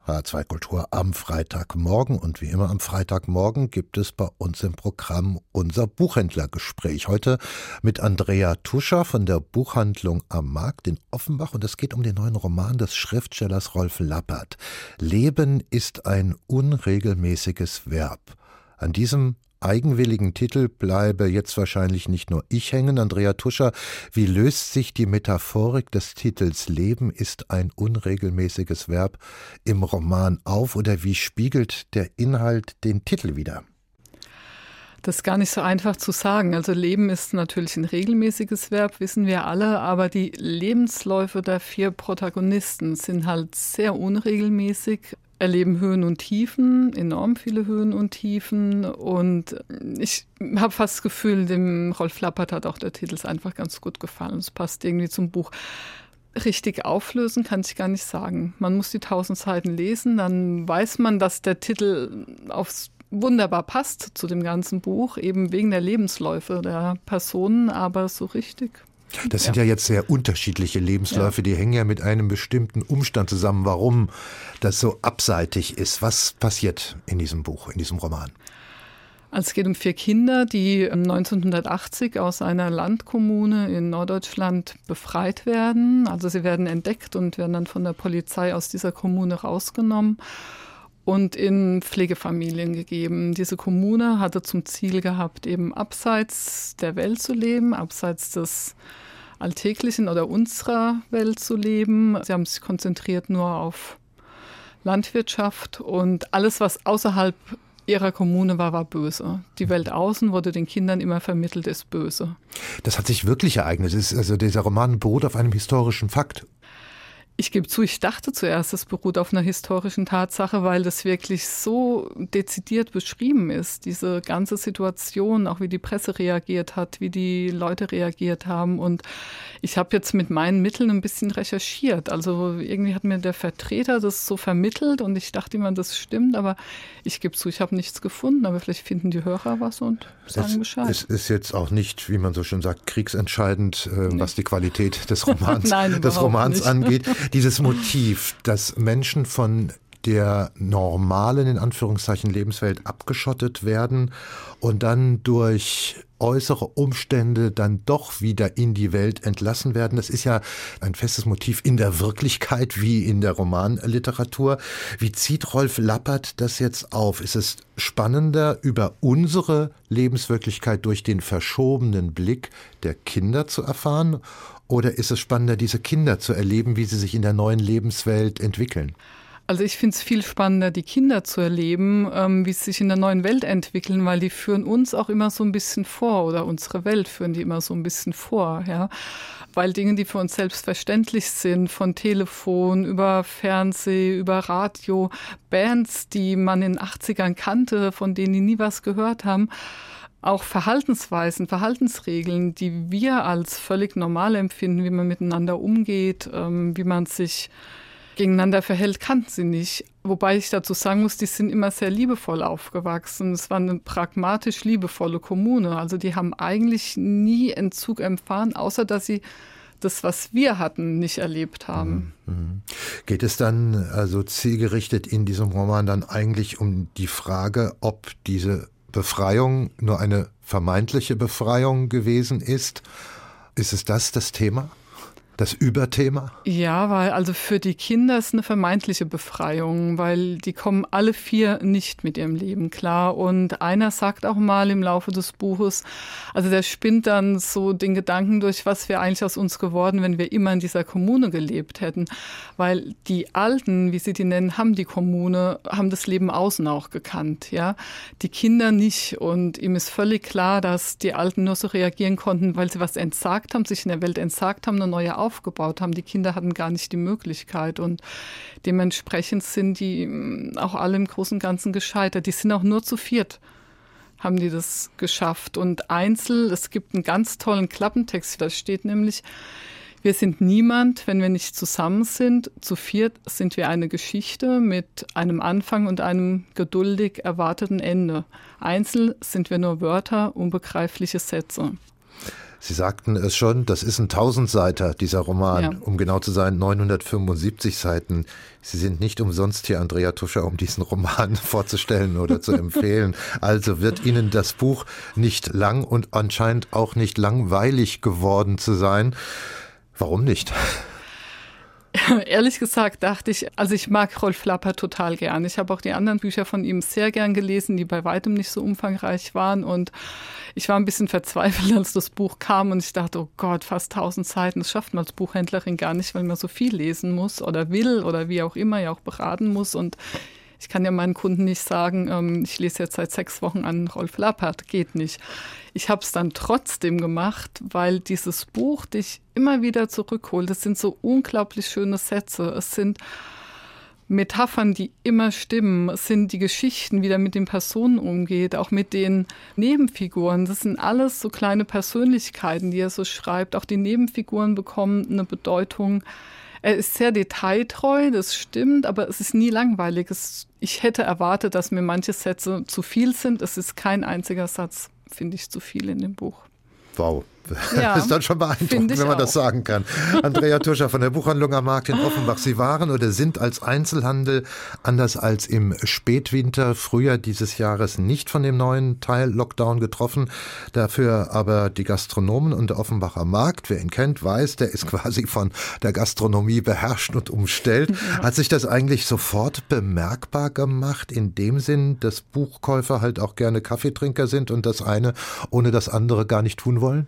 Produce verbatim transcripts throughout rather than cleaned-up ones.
H R zwei Kultur am Freitagmorgen. Und wie immer am Freitagmorgen gibt es bei uns im Programm unser Buchhändlergespräch. Heute mit Andrea Tuscher von der Buchhandlung am Markt in Offenbach. Und es geht um den neuen Roman des Schriftstellers Rolf Lappert. Leben ist ein unregelmäßiges Verb. An diesem eigenwilligen Titel bleibe jetzt wahrscheinlich nicht nur ich hängen. Andrea Tuscher, wie löst sich die Metaphorik des Titels Leben ist ein unregelmäßiges Verb im Roman auf oder wie spiegelt der Inhalt den Titel wider? Das ist gar nicht so einfach zu sagen. Also Leben ist natürlich ein regelmäßiges Verb, wissen wir alle, aber die Lebensläufe der vier Protagonisten sind halt sehr unregelmäßig, erleben Höhen und Tiefen, enorm viele Höhen und Tiefen, und ich habe fast das Gefühl, dem Rolf Lappert hat auch der Titel einfach ganz gut gefallen. Es passt irgendwie zum Buch. Richtig auflösen kann ich gar nicht sagen. Man muss die tausend Seiten lesen, dann weiß man, dass der Titel aufs wunderbar passt zu dem ganzen Buch, eben wegen der Lebensläufe der Personen, aber so richtig. Das sind ja. ja jetzt sehr unterschiedliche Lebensläufe, ja. Die hängen ja mit einem bestimmten Umstand zusammen, warum das so abseitig ist. Was passiert in diesem Buch, in diesem Roman? Also es geht um vier Kinder, die neunzehnhundertachtzig aus einer Landkommune in Norddeutschland befreit werden. Also sie werden entdeckt und werden dann von der Polizei aus dieser Kommune rausgenommen und in Pflegefamilien gegeben. Diese Kommune hatte zum Ziel gehabt, eben abseits der Welt zu leben, abseits des Alltäglichen oder unserer Welt zu leben. Sie haben sich konzentriert nur auf Landwirtschaft und alles, was außerhalb ihrer Kommune war, war böse. Die Welt außen wurde den Kindern immer vermittelt, ist böse. Das hat sich wirklich ereignet. Also dieser Roman beruht auf einem historischen Fakt. Ich gebe zu, ich dachte zuerst, es beruht auf einer historischen Tatsache, weil das wirklich so dezidiert beschrieben ist, diese ganze Situation, auch wie die Presse reagiert hat, wie die Leute reagiert haben. Und ich habe jetzt mit meinen Mitteln ein bisschen recherchiert. Also irgendwie hat mir der Vertreter das so vermittelt und ich dachte immer, das stimmt, aber ich gebe zu, ich habe nichts gefunden, aber vielleicht finden die Hörer was und sagen es, Bescheid. Es ist jetzt auch nicht, wie man so schön sagt, kriegsentscheidend, äh, nee. was die Qualität des Romans, Nein, des Romans nicht. angeht. Dieses Motiv, dass Menschen von der normalen, in Anführungszeichen, Lebenswelt abgeschottet werden und dann durch äußere Umstände dann doch wieder in die Welt entlassen werden. Das ist ja ein festes Motiv in der Wirklichkeit wie in der Romanliteratur. Wie zieht Rolf Lappert das jetzt auf? Ist es spannender, über unsere Lebenswirklichkeit durch den verschobenen Blick der Kinder zu erfahren? Oder ist es spannender, diese Kinder zu erleben, wie sie sich in der neuen Lebenswelt entwickeln? Also ich finde es viel spannender, die Kinder zu erleben, ähm, wie sie sich in der neuen Welt entwickeln, weil die führen uns auch immer so ein bisschen vor oder unsere Welt führen die immer so ein bisschen vor, ja. Weil Dinge, die für uns selbstverständlich sind, von Telefon über Fernseh, über Radio, Bands, die man in den achtzigern kannte, von denen die nie was gehört haben, auch Verhaltensweisen, Verhaltensregeln, die wir als völlig normal empfinden, wie man miteinander umgeht, ähm, wie man sich gegeneinander verhält, kannten sie nicht. Wobei ich dazu sagen muss, die sind immer sehr liebevoll aufgewachsen. Es war eine pragmatisch liebevolle Kommune. Also die haben eigentlich nie Entzug erfahren, außer dass sie das, was wir hatten, nicht erlebt haben. Mhm. Geht es dann also zielgerichtet in diesem Roman dann eigentlich um die Frage, ob diese Befreiung nur eine vermeintliche Befreiung gewesen ist? Ist es das das Thema? Das Überthema? Ja, weil also für die Kinder ist eine vermeintliche Befreiung, weil die kommen alle vier nicht mit ihrem Leben klar. Und einer sagt auch mal im Laufe des Buches, also der spinnt dann so den Gedanken durch, was wäre eigentlich aus uns geworden, wenn wir immer in dieser Kommune gelebt hätten. Weil die Alten, wie sie die nennen, haben die Kommune, haben das Leben außen auch gekannt, ja. Die Kinder nicht. Und ihm ist völlig klar, dass die Alten nur so reagieren konnten, weil sie was entsagt haben, sich in der Welt entsagt haben, eine neue Aufgabe aufgebaut haben. Die Kinder hatten gar nicht die Möglichkeit und dementsprechend sind die auch alle im Großen und Ganzen gescheitert. Die sind auch nur zu viert, haben die das geschafft. Und einzeln, es gibt einen ganz tollen Klappentext, da steht nämlich, wir sind niemand, wenn wir nicht zusammen sind. Zu viert sind wir eine Geschichte mit einem Anfang und einem geduldig erwarteten Ende. Einzeln sind wir nur Wörter, unbegreifliche Sätze. Sie sagten es schon, das ist ein Tausendseiter, dieser Roman, ja. Um genau zu sein, neunhundertfünfundsiebzig Seiten. Sie sind nicht umsonst hier, Andrea Tuscher, um diesen Roman vorzustellen oder zu empfehlen. Also wird Ihnen das Buch nicht lang und anscheinend auch nicht langweilig geworden zu sein. Warum nicht? Ehrlich gesagt dachte ich, also ich mag Rolf Lappert total gern. Ich habe auch die anderen Bücher von ihm sehr gern gelesen, die bei weitem nicht so umfangreich waren. Und ich war ein bisschen verzweifelt, als das Buch kam. Und ich dachte, oh Gott, fast tausend Seiten, das schafft man als Buchhändlerin gar nicht, weil man so viel lesen muss oder will oder wie auch immer, ja auch beraten muss. Und ich kann ja meinen Kunden nicht sagen, ich lese jetzt seit sechs Wochen an Rolf Lappert, geht nicht. Ich habe es dann trotzdem gemacht, weil dieses Buch dich immer wieder zurückholt. Es sind so unglaublich schöne Sätze. Es sind Metaphern, die immer stimmen. Es sind die Geschichten, wie er mit den Personen umgeht, auch mit den Nebenfiguren. Das sind alles so kleine Persönlichkeiten, die er so schreibt. Auch die Nebenfiguren bekommen eine Bedeutung. Er ist sehr detailtreu, das stimmt, aber es ist nie langweilig. Es, ich hätte erwartet, dass mir manche Sätze zu viel sind. Es ist kein einziger Satz, finde ich, zu viel in dem Buch. Wow. Ja, das ist dann schon beeindruckend, wenn man auch. das sagen kann. Andrea Tuscher von der Buchhandlung am Markt in Offenbach. Sie waren oder sind als Einzelhandel, anders als im Spätwinter, Frühjahr dieses Jahres, nicht von dem neuen Teil Lockdown getroffen. Dafür aber die Gastronomen und der Offenbacher Markt, wer ihn kennt, weiß, der ist quasi von der Gastronomie beherrscht und umstellt. Ja. Hat sich das eigentlich sofort bemerkbar gemacht, in dem Sinn, dass Buchkäufer halt auch gerne Kaffeetrinker sind und das eine ohne das andere gar nicht tun wollen?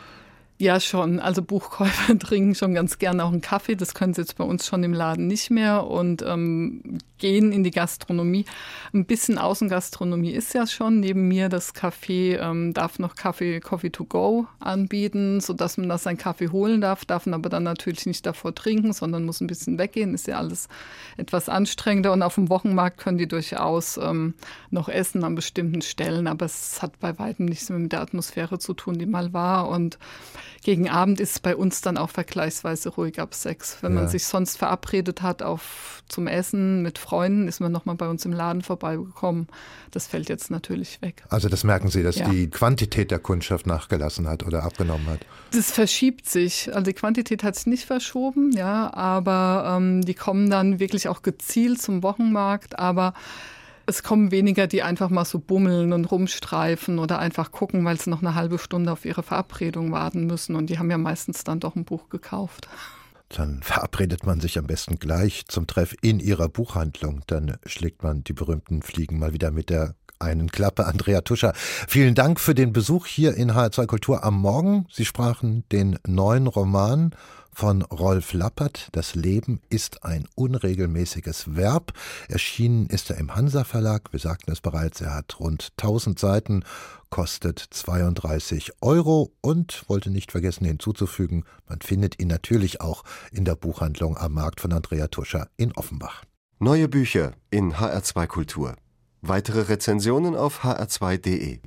Ja, schon. Also Buchkäufer trinken schon ganz gerne auch einen Kaffee. Das können sie jetzt bei uns schon im Laden nicht mehr und ähm, gehen in die Gastronomie. Ein bisschen Außengastronomie ist ja schon. Neben mir das Café ähm, darf noch Kaffee, Coffee to go anbieten, sodass man da seinen Kaffee holen darf, darf aber dann natürlich nicht davor trinken, sondern muss ein bisschen weggehen. Ist ja alles etwas anstrengender und auf dem Wochenmarkt können die durchaus ähm, noch essen an bestimmten Stellen, aber es hat bei weitem nichts mehr mit der Atmosphäre zu tun, die mal war. Und gegen Abend ist es bei uns dann auch vergleichsweise ruhig ab sechs. Wenn ja. man sich sonst verabredet hat auf zum Essen mit Freunden, ist man nochmal bei uns im Laden vorbeigekommen. Das fällt jetzt natürlich weg. Also das merken Sie, dass ja. die Quantität der Kundschaft nachgelassen hat oder abgenommen hat? Das verschiebt sich. Also die Quantität hat sich nicht verschoben, ja, aber ähm, die kommen dann wirklich auch gezielt zum Wochenmarkt, aber es kommen weniger, die einfach mal so bummeln und rumstreifen oder einfach gucken, weil sie noch eine halbe Stunde auf ihre Verabredung warten müssen. Und die haben ja meistens dann doch ein Buch gekauft. Dann verabredet man sich am besten gleich zum Treff in Ihrer Buchhandlung. Dann schlägt man die berühmten Fliegen mal wieder mit der einen Klappe. Andrea Tuscher, vielen Dank für den Besuch hier in H R zwei Kultur am Morgen. Sie sprachen den neuen Roman von Rolf Lappert, Das Leben ist ein unregelmäßiges Verb. Erschienen ist er im Hansa Verlag. Wir sagten es bereits, er hat rund tausend Seiten, kostet zweiunddreißig Euro und wollte nicht vergessen hinzuzufügen, man findet ihn natürlich auch in der Buchhandlung am Markt von Andrea Tuscher in Offenbach. Neue Bücher in H R zwei Kultur. Weitere Rezensionen auf h r zwei punkt de.